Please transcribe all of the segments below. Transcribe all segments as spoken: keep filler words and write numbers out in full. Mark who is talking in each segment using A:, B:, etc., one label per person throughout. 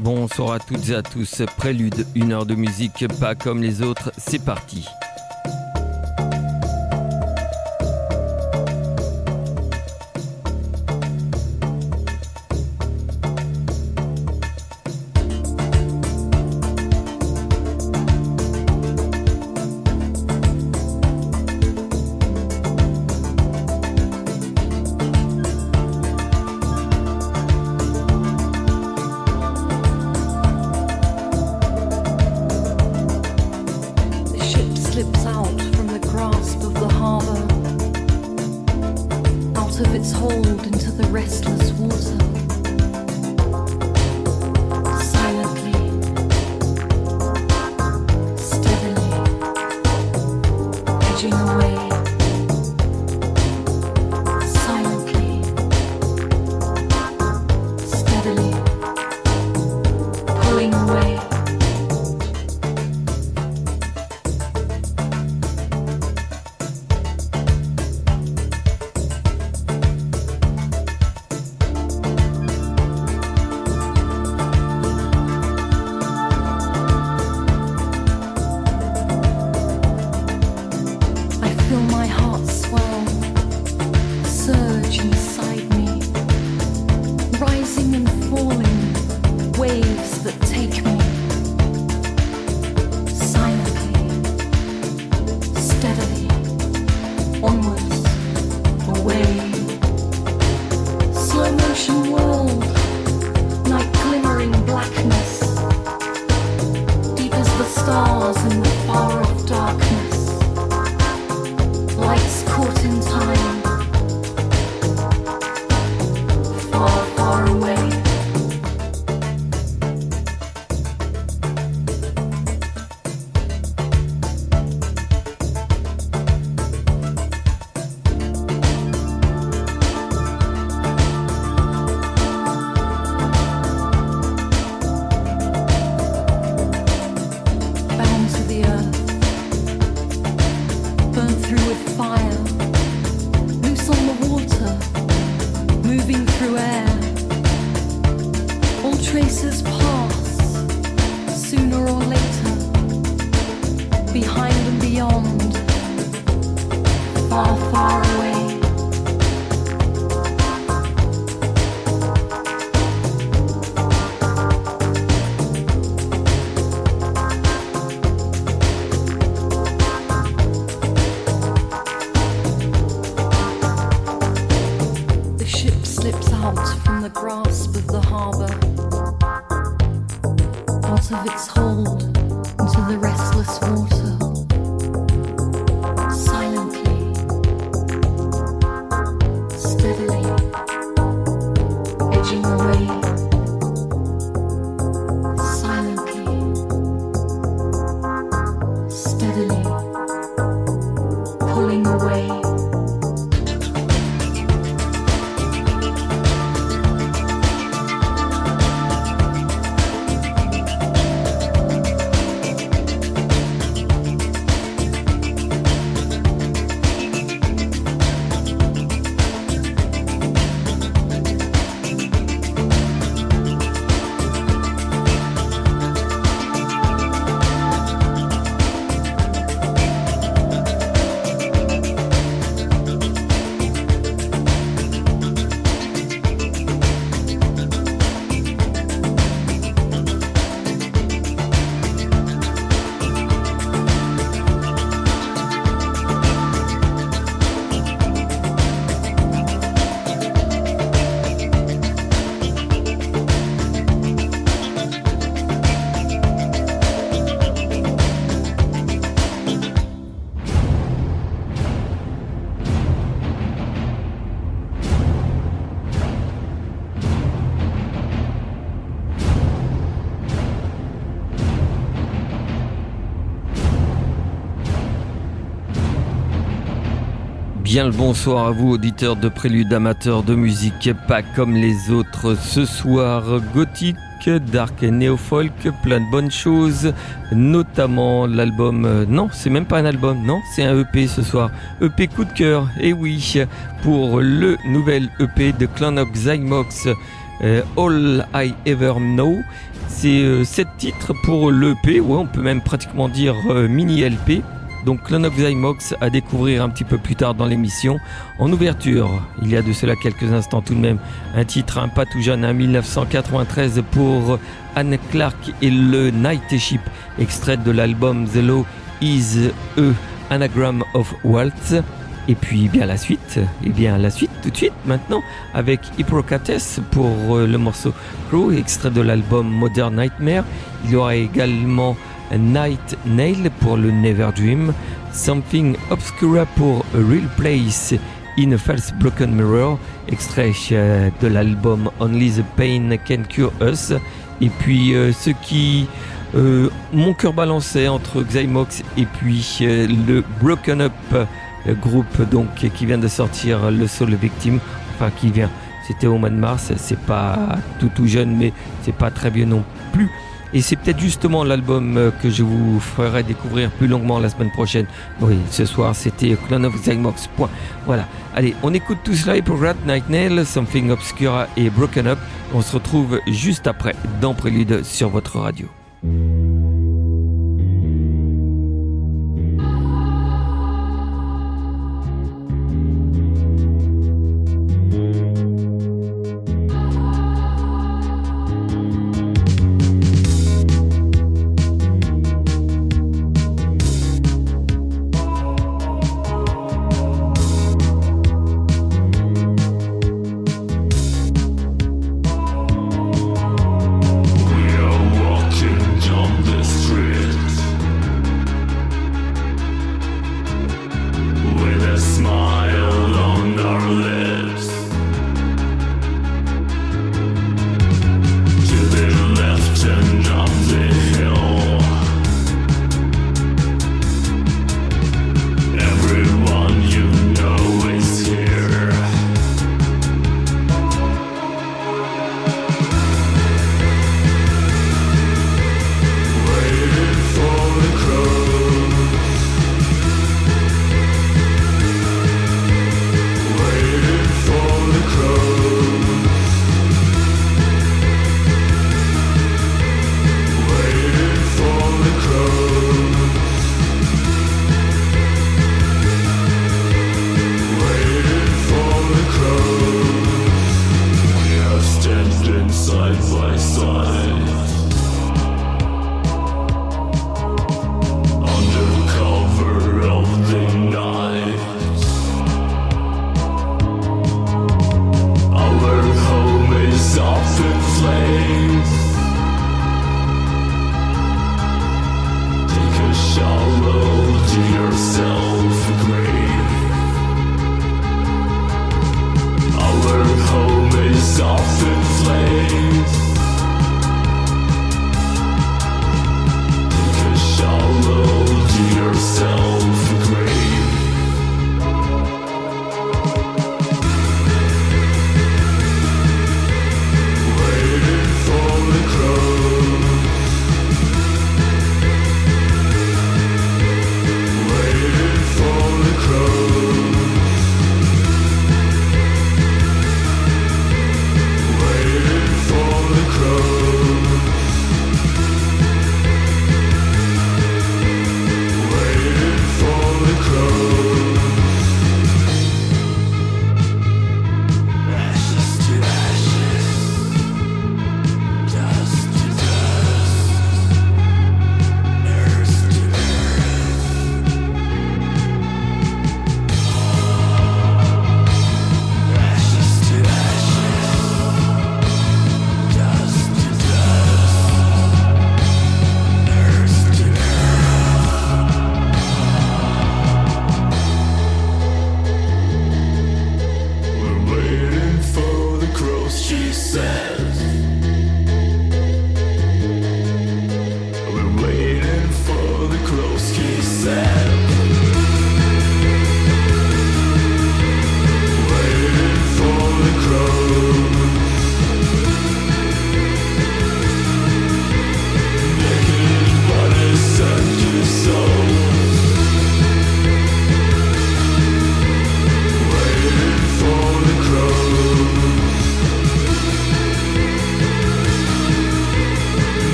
A: Bonsoir à toutes et à tous. Prélude, une heure de musique pas comme les autres, c'est parti. Bien le bonsoir à vous, auditeurs de Prélude, amateurs de musique pas comme les autres. Ce soir, gothique, dark et néo-folk, plein de bonnes choses, notamment l'album... Euh, non, c'est même pas un album, non, c'est un E P ce soir. E P coup de cœur, et oui, pour le nouvel E P de Clan of Zymox, euh, All I Ever Know. C'est euh, sept titres pour l'E P, ouais, on peut même pratiquement dire euh, mini L P. Donc Clone of Zymox à découvrir un petit peu plus tard dans l'émission. En ouverture, il y a de cela quelques instants tout de même, un titre un pas tout jeune, hein, mille neuf cent quatre-vingt-treize pour Anne Clark et le Night Ship, extrait de l'album The Law is a Anagram of Waltz. Et puis bien la suite, et bien la suite tout de suite maintenant avec Hippocrates pour euh, le morceau Crow, extrait de l'album Modern Nightmare. Il y aura également Night Nail pour le Never Dream, Something Obscura pour A Real Place in a False Broken Mirror, extrait euh, de l'album Only the Pain Can Cure Us. Et puis euh, ce qui euh, mon cœur balançait entre Zymox et puis euh, le Broken Up, le groupe donc qui vient de sortir le Soul Victim, enfin qui vient, c'était au mois de mars, c'est pas tout tout jeune mais c'est pas très vieux non plus, et c'est peut-être justement l'album que je vous ferai découvrir plus longuement la semaine prochaine. Oui, ce soir c'était Clone of Zymox, point. Voilà, allez, on écoute tout cela, Hippocrates, Night Nail, Something Obscura et Broken Up. On se retrouve juste après dans Prélude sur votre radio.
B: Watching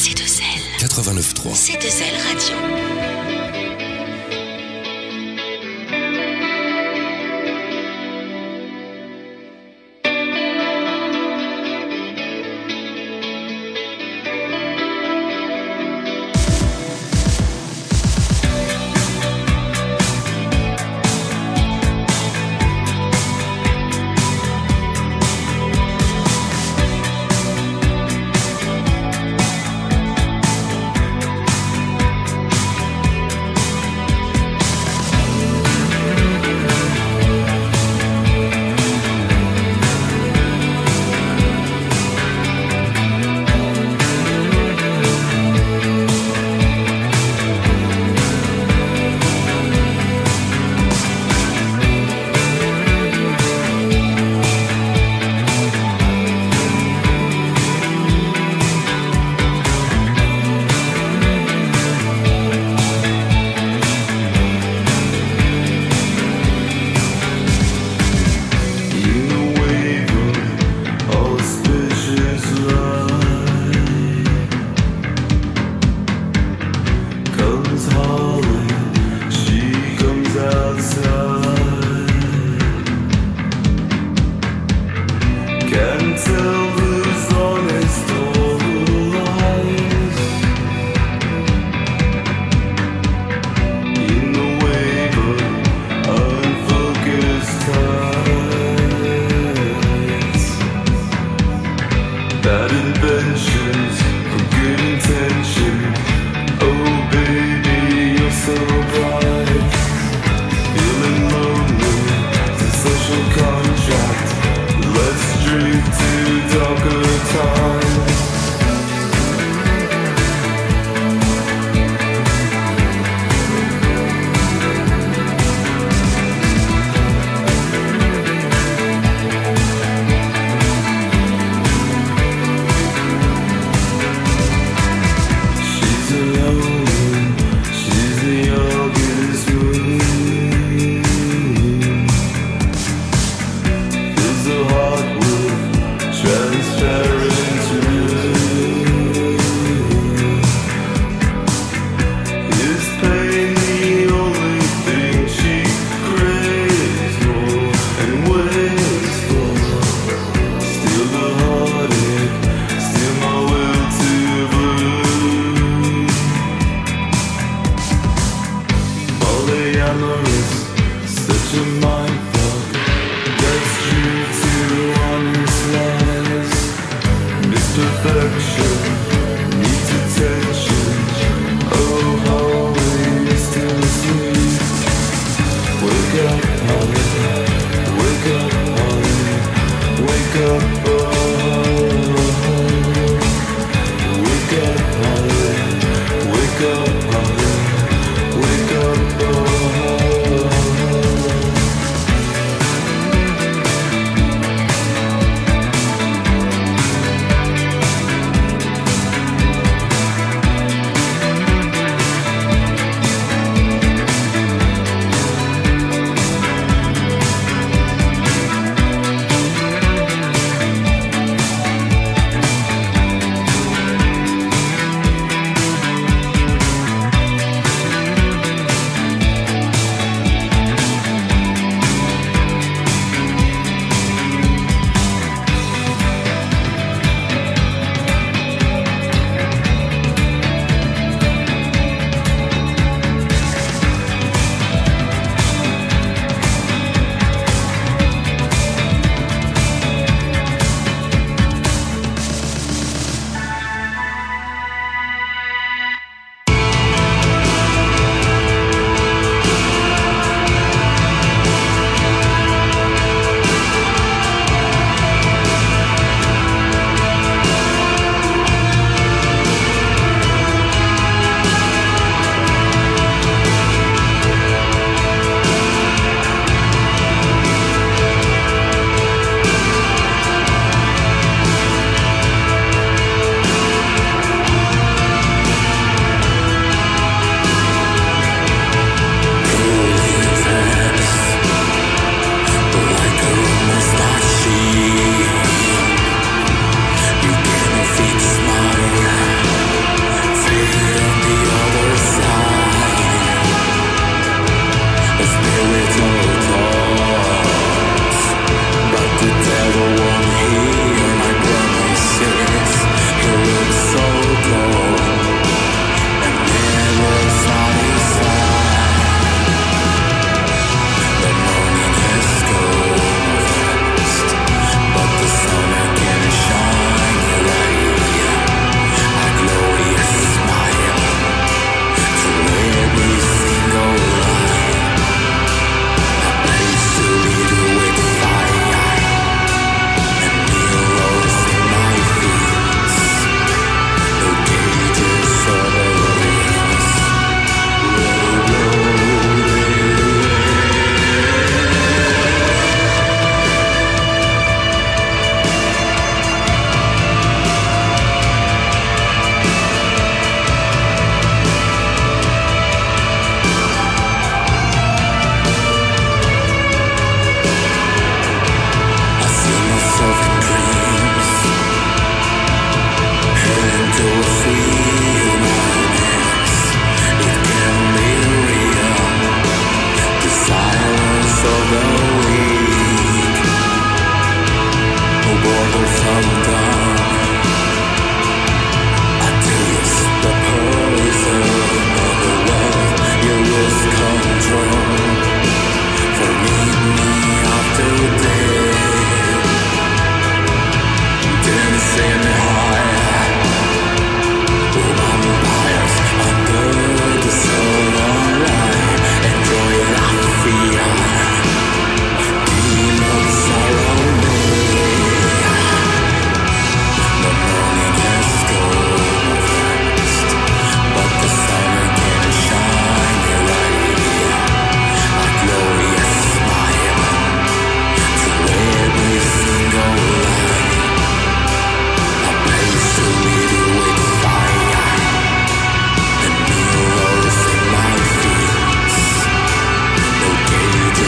B: C deux L.
C: quatre-vingt-neuf trois.
B: C deux L Radio. Cage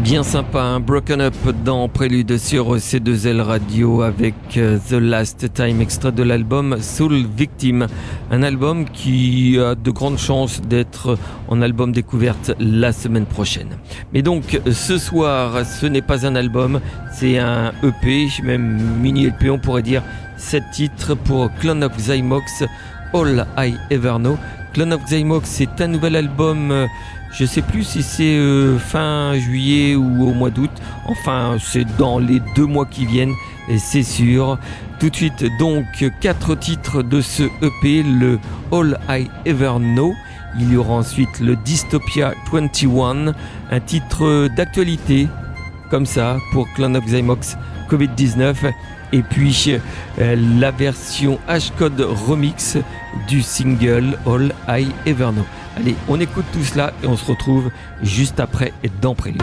A: Bien sympa, un Broken Up dans Prélude sur C deux L Radio avec The Last Time, extrait de l'album Soul Victim. Un album qui a de grandes chances d'être en album découverte la semaine prochaine. Mais donc ce soir, ce n'est pas un album, c'est un E P, même mini-L P, on pourrait dire. Sept titres pour Clone of Xymox, All I Ever Know. Clone of Xymox, c'est un nouvel album. Je sais plus si c'est euh, fin juillet ou au mois d'août. Enfin, c'est dans les deux mois qui viennent, et c'est sûr. Tout de suite, donc, quatre titres de ce E P, le All I Ever Know. Il y aura ensuite le Dystopia vingt et un, un titre d'actualité, comme ça, pour Clone of Xymox covid dix-neuf. Et puis, euh, la version Hashcode Remix du single All I Ever Know. Allez, on écoute tout cela et on se retrouve juste après dans Prélude.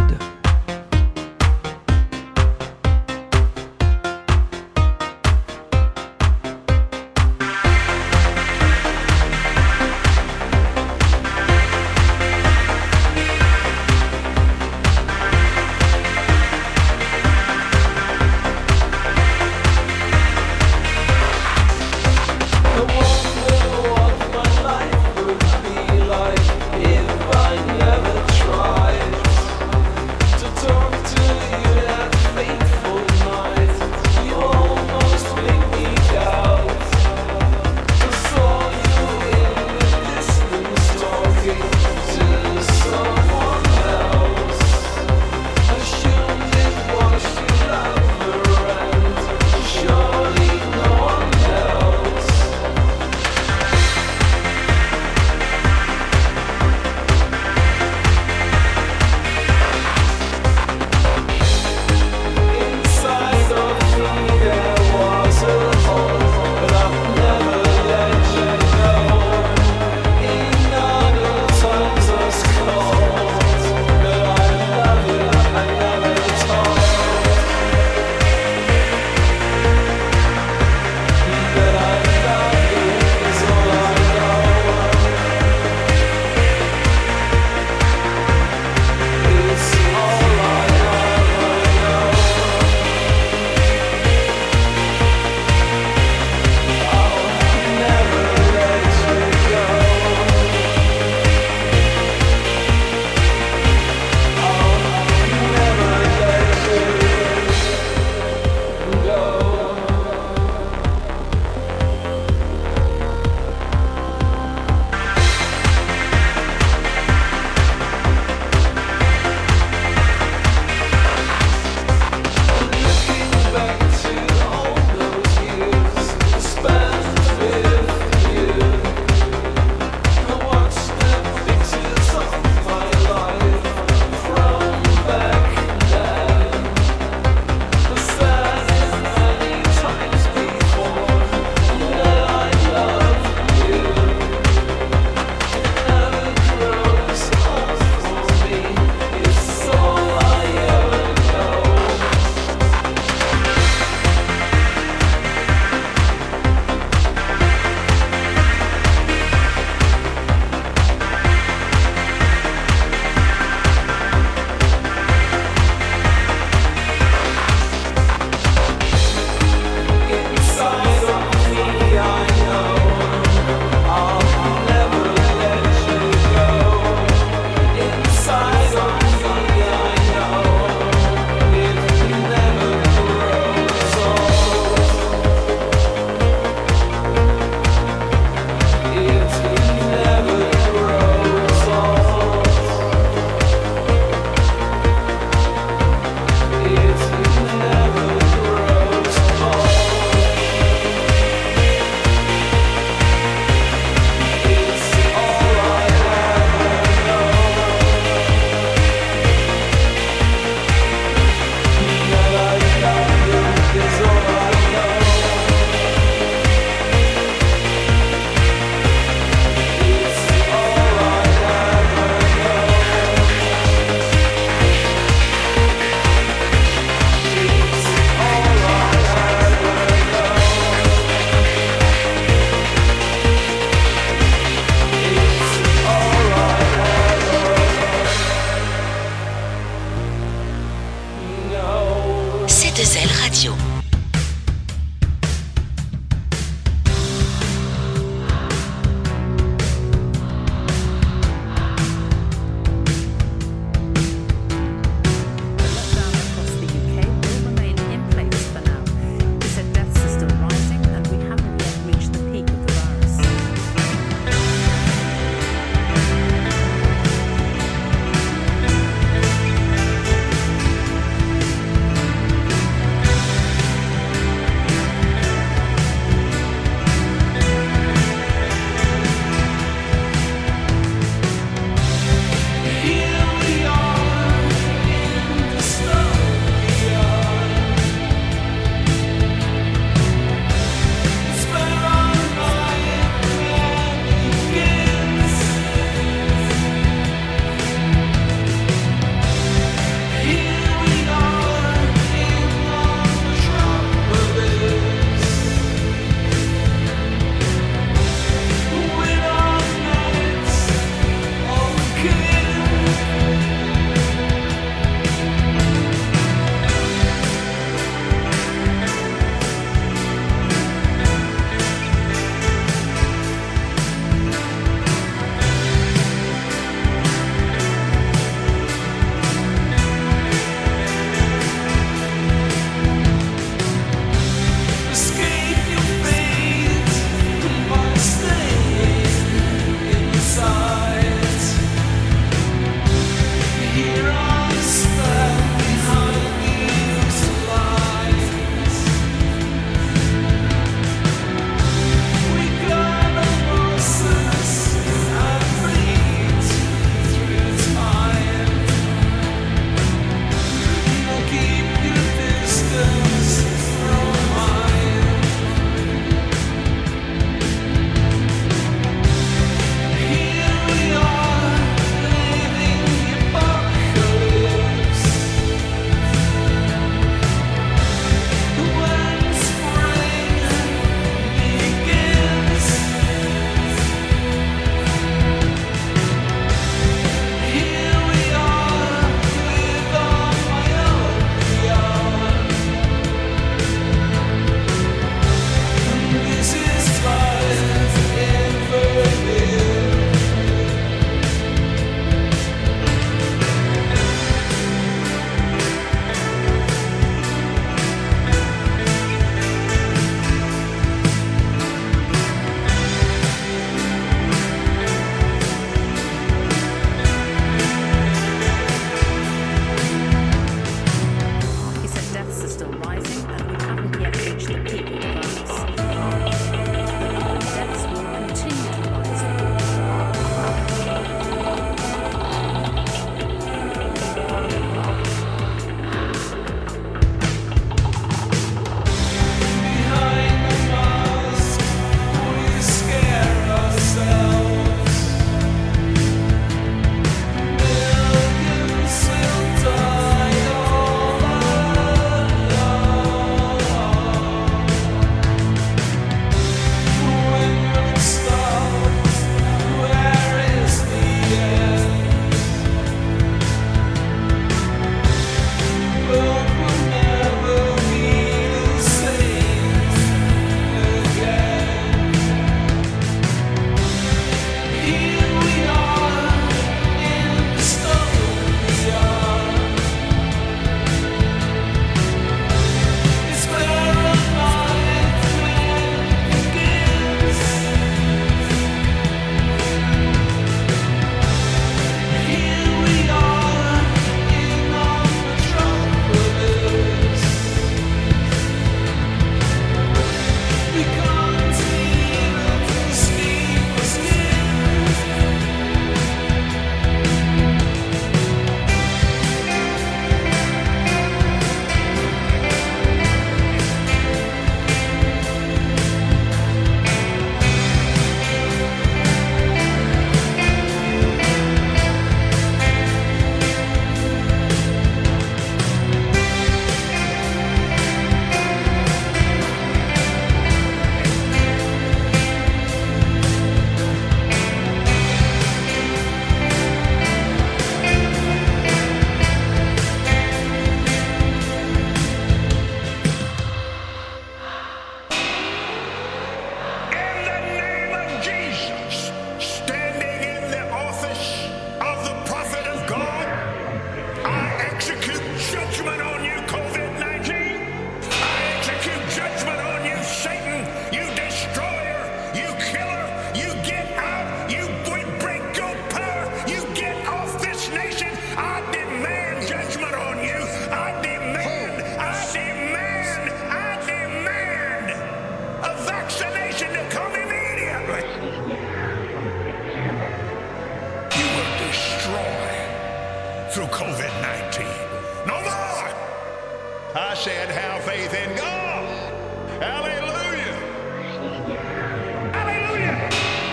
B: COVID nineteen. No more! I said, have faith in God. Hallelujah! Hallelujah!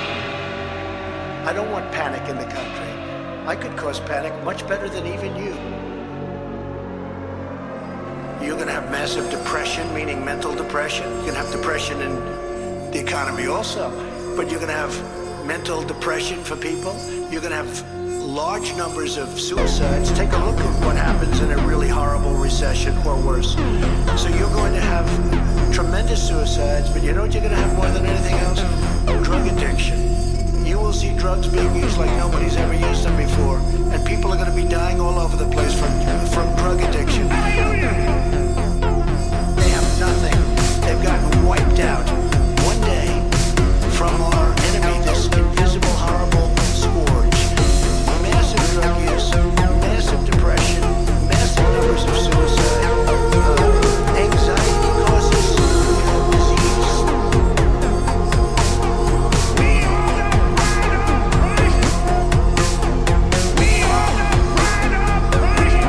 C: I don't want panic in the country. I could cause panic much better than even you. You're going to have massive depression, meaning mental depression. You're going to have depression in the economy also. But you're going to have mental depression for people. You're going to have large numbers of suicides. Take a look at what happens in a really horrible recession or worse. So you're going to have tremendous suicides, but you know what you're going to have more than anything else? Drug addiction. You will see drugs being used like nobody's ever used them before, and people are going to be dying all over the place from, from drug addiction. They have nothing. They've gotten wiped out one day from our enemy, this invisible, horrible scourge. Massive drug use, massive depression, massive numbers of suicide, uh, anxiety causes disease. We are the bride of Christ. We are the bride of Christ.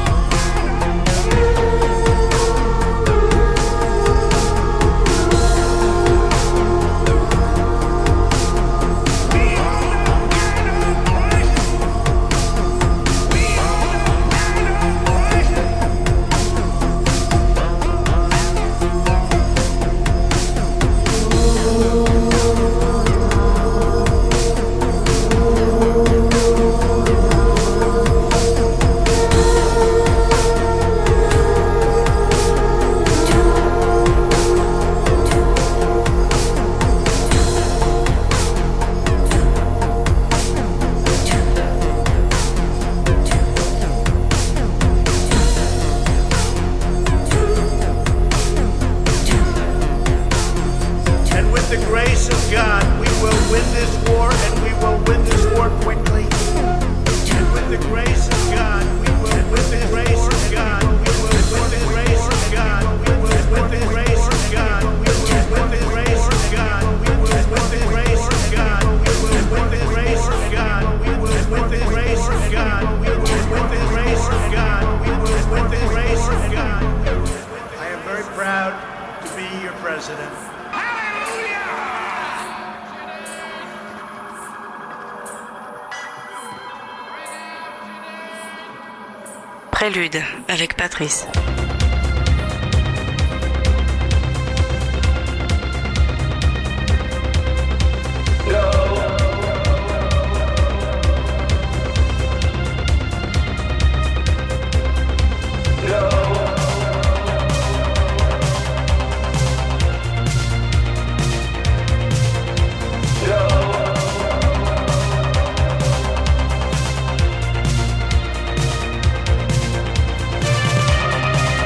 D: Prélude avec Patrice.
E: Go.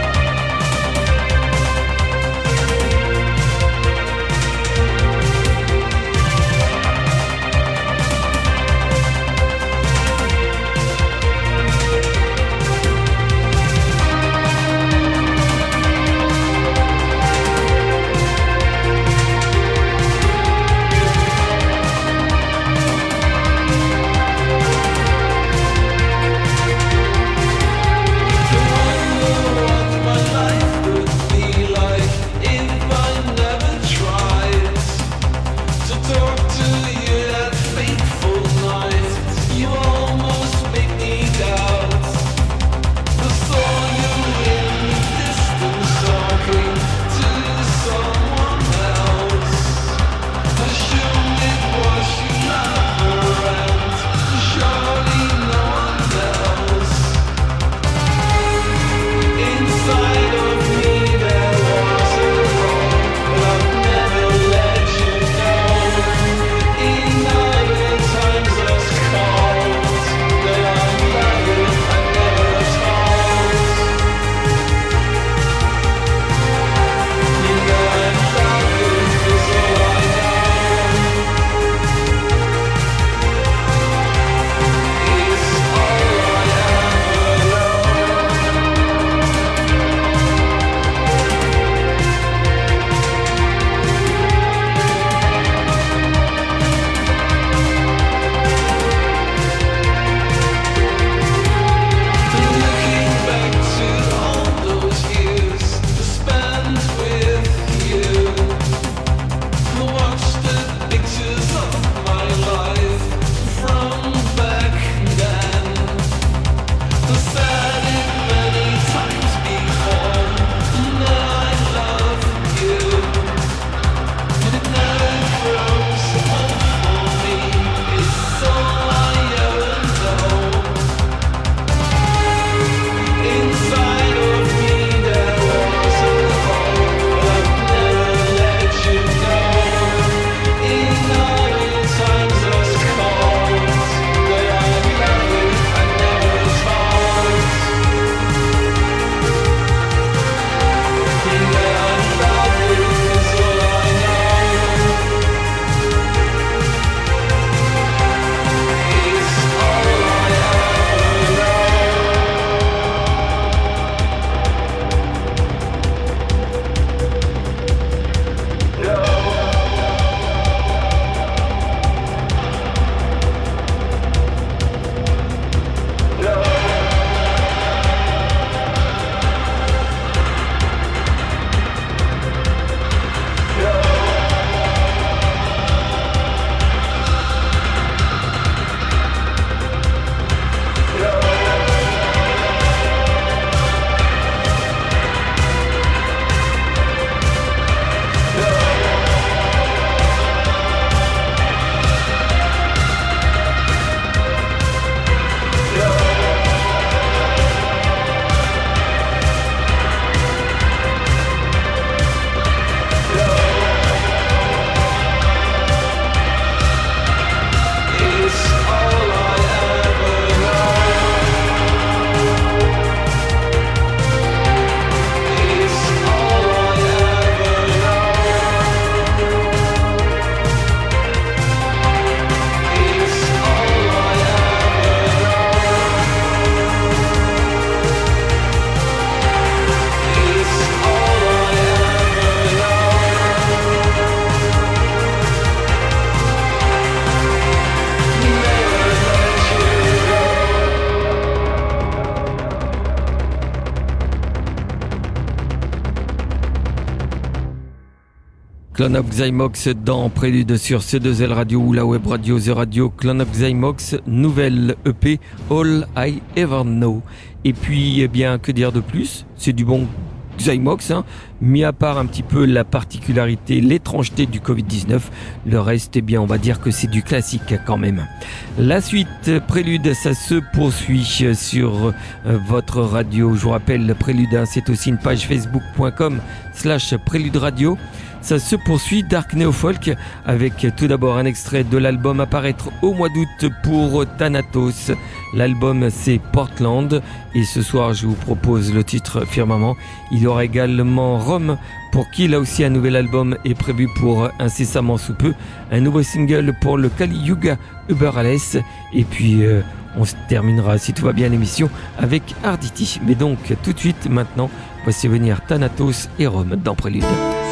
A: Clan of Xymox dans Prélude sur C deux L Radio ou la web radio The Radio. Clan of Xymox, nouvelle E P All I Ever Know. Et puis, eh bien, que dire de plus? C'est du bon Xymox, hein, mis à part un petit peu la particularité, l'étrangeté du covid dix-neuf, le reste, eh bien, on va dire que c'est du classique quand même. La suite, Prélude, ça se poursuit sur euh, votre radio. Je vous rappelle, Prélude, hein, c'est aussi une page facebook.com slash Prélude Radio. Ça se poursuit, Dark Neofolk, avec tout d'abord un extrait de l'album à paraître au mois d'août pour Thanatos. L'album c'est Portland et ce soir je vous propose le titre Firmament. Il y aura également Rome pour qui là aussi un nouvel album est prévu pour incessamment sous peu. Un nouveau single pour le Kali Yuga Uberales et puis euh, on se terminera si tout va bien l'émission avec Arditi. Mais donc tout de suite maintenant, voici venir Thanatos et Rome dans Prélude.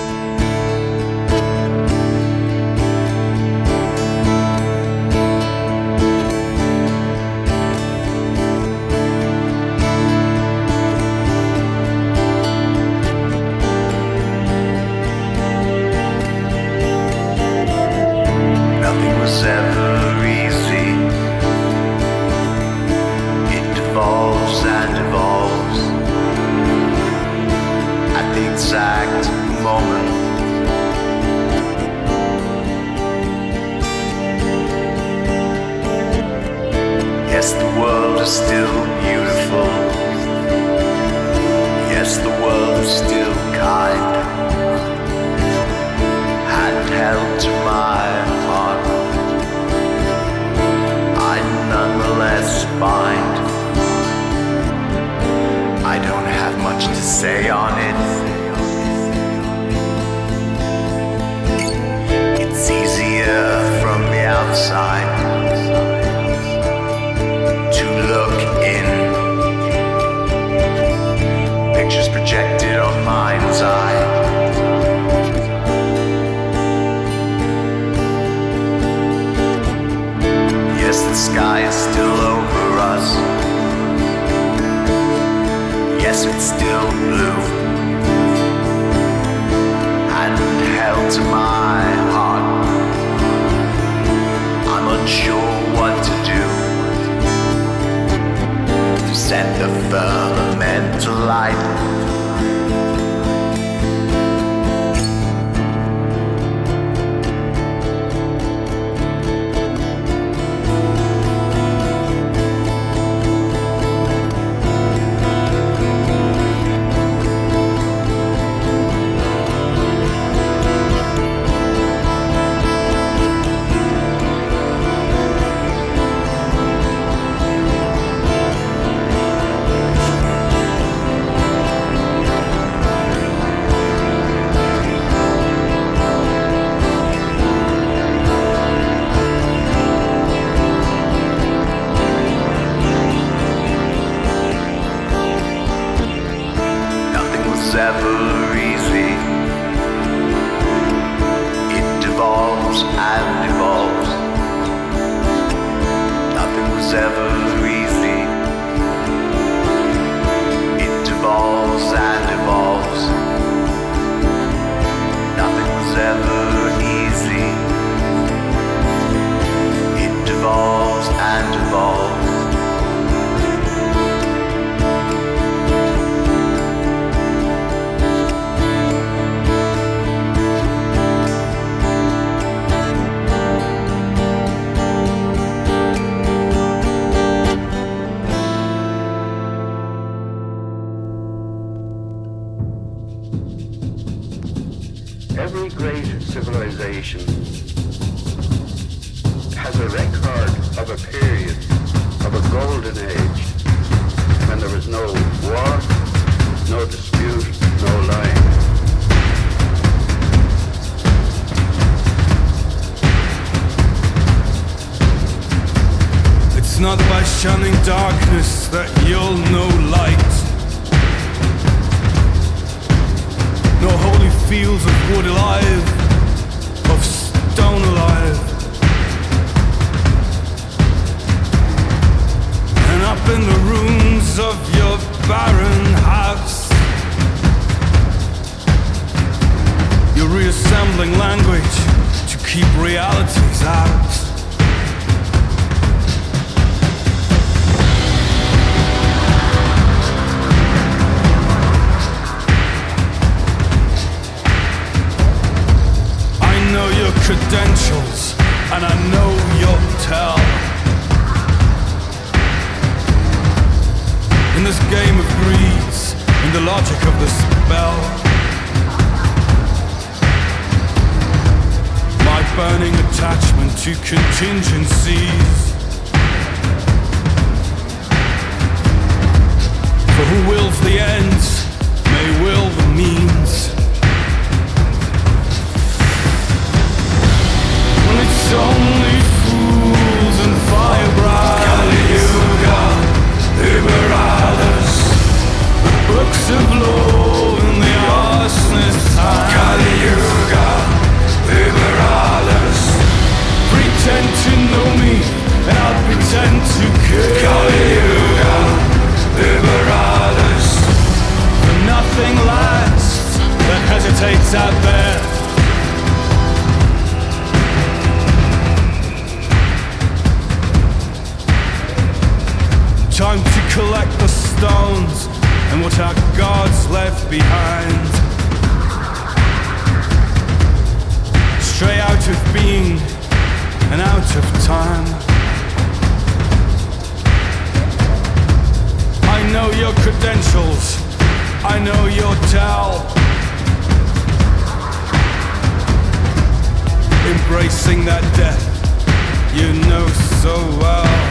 E: Shunning darkness that you'll know light. No holy fields of wood alive, of stone alive. And up in the rooms of your barren house, you reassemble mumbling language to keep realities out. I know your credentials and I know your tell. In this game of greeds, in the logic of the spell, my burning attachment to contingencies. For who wills the ends may will the means. When it's only fools and firebrands, Kali Yuga, Liberalis, the books of law in the arsonist's hand. Kali Yuga, Liberalis, pretend to know me and I'll pretend to care. Kali Yuga, Liberalis, for nothing lasts that hesitates out there. Time to collect the stones and what our gods left behind. Stray out of being and out of time. I know your credentials, I know your tell. Embracing that death you know so well.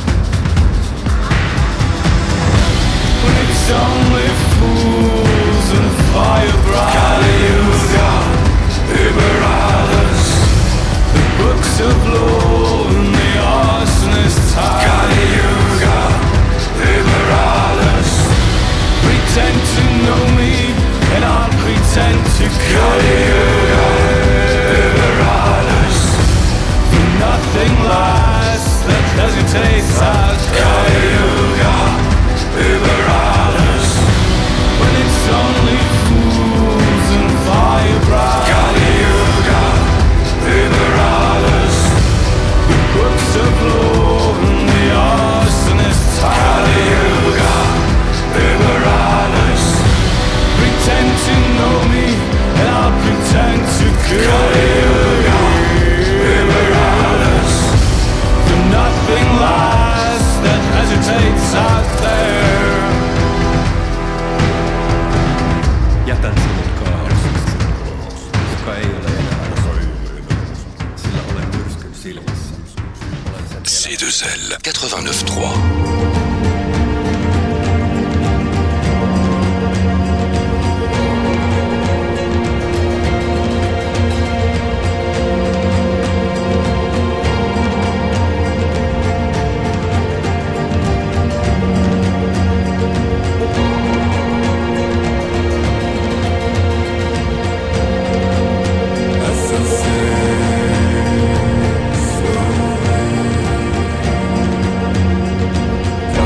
E: When it's only fools and firebrands, Kali Yuga, Liberalis, the books of law and the arsonist's hand. Kali Yuga, Liberalis, pretend to know me and I'll pretend to care. Kali Yuga, Liberalis, for nothing lasts that hesitates out. Kali Yuga, Liberalis, when it's only fools and firebrands. Kali Yuga, Liberalis, the books of law and the arsonist's hand. Kali Yuga, Liberalis, pretend to know me and I'll pretend to care. Kali Yuga, Liberalis, for nothing lasts that hesitates out there.
F: Jätän sinut kaauksesta ulos, joka ei ole enää, sillä olen myrskyn silmissä.
G: C deux L quatre-vingt-neuf trois.
H: Kali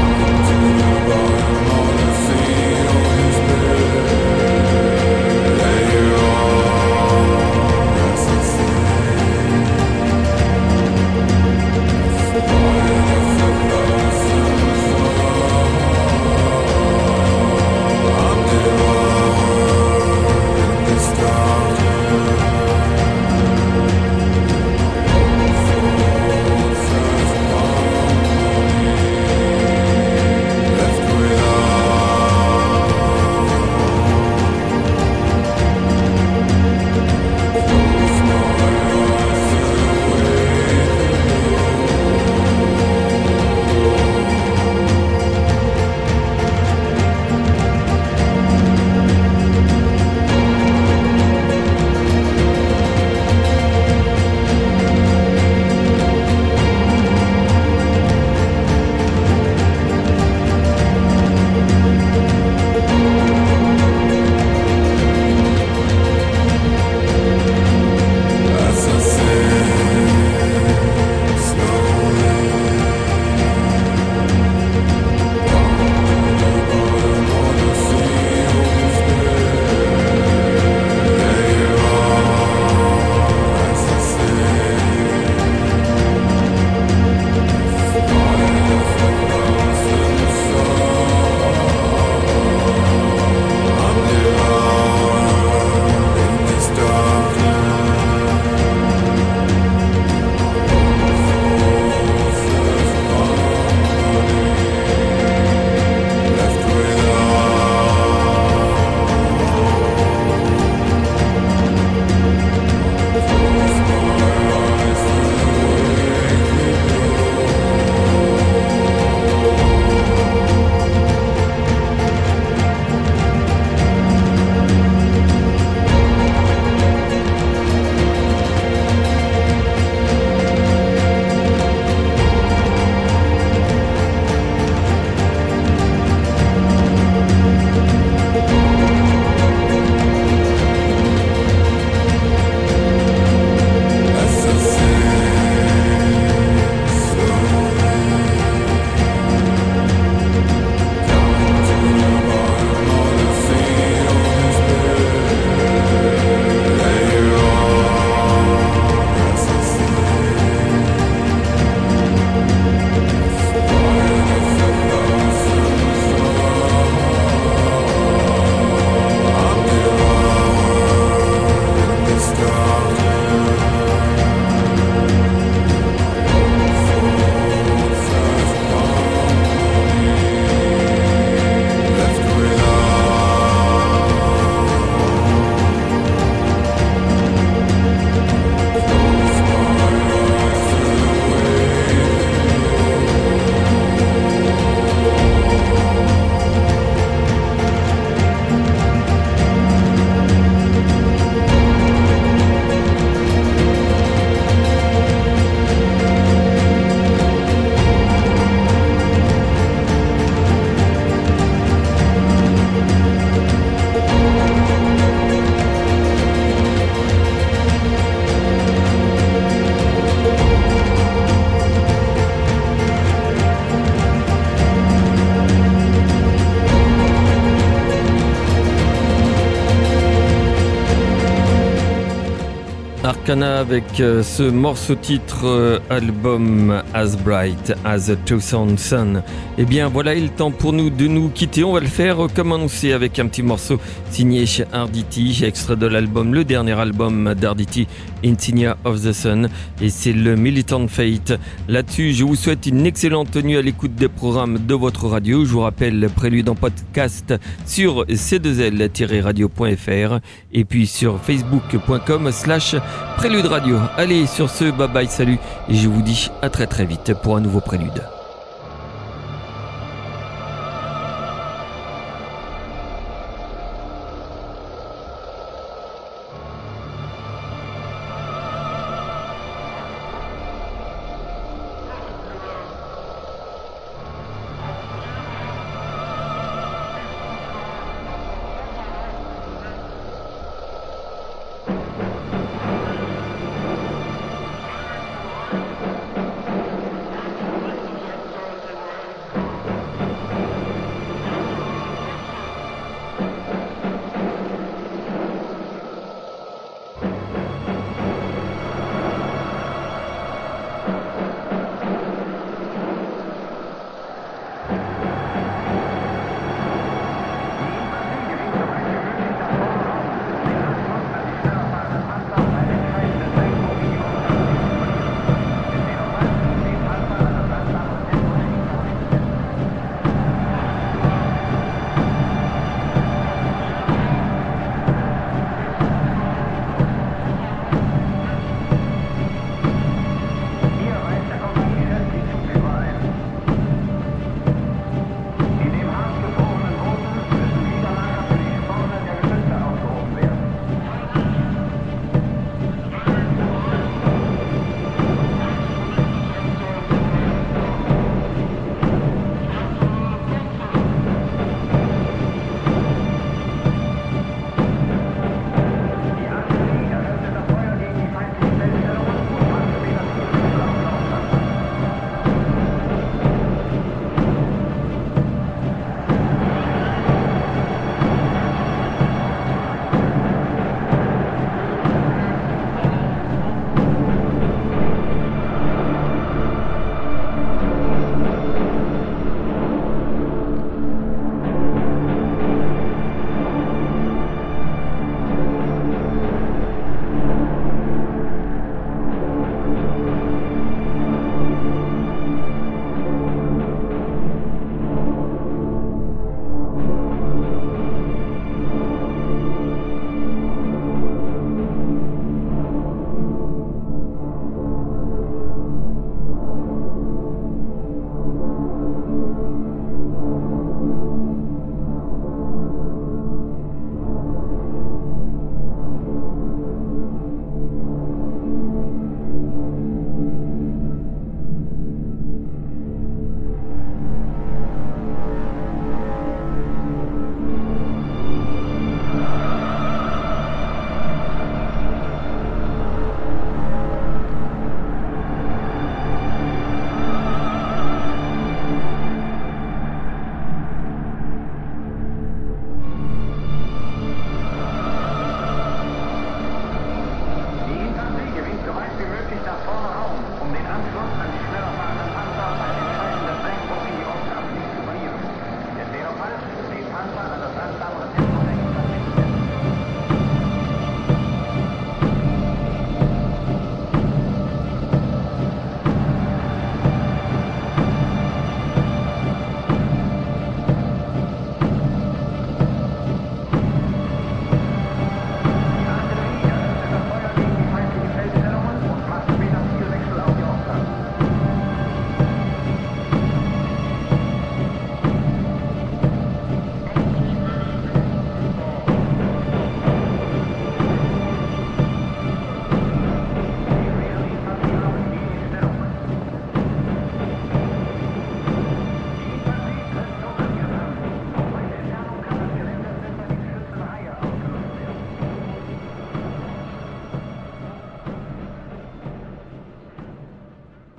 A: Arcana avec euh, ce morceau titre euh, album As Bright as a Tucson Sun. Et bien voilà, il est temps pour nous de nous quitter. On va le faire euh, comme annoncé avec un petit morceau signé chez Arditi, extrait de l'album, le dernier album d'Arditi, Insignia of the Sun. Et c'est le Militant Fate. Là-dessus, je vous souhaite une excellente tenue à l'écoute des programmes de votre radio. Je vous rappelle, Prélude en podcast sur c deux l tiret radio point f r et puis sur facebook point com slash Prélude Radio. Allez, sur ce, bye bye, salut, et je vous dis à très très vite pour un nouveau Prélude.